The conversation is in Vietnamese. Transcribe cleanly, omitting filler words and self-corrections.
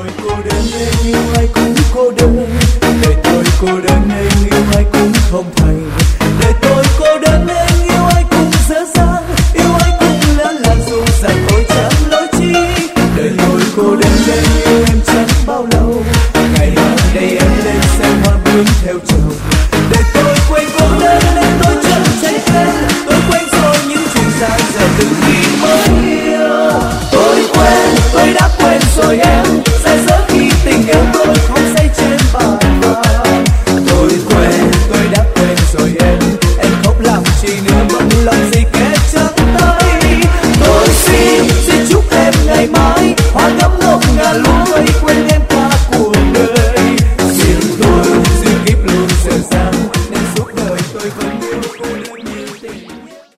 tôi cô đơn nên yêu ai cũng cô đơn, để tôi cô đơn nên yêu ai cũng không thành, để tôi cô đơn nên yêu ai cũng dở dang.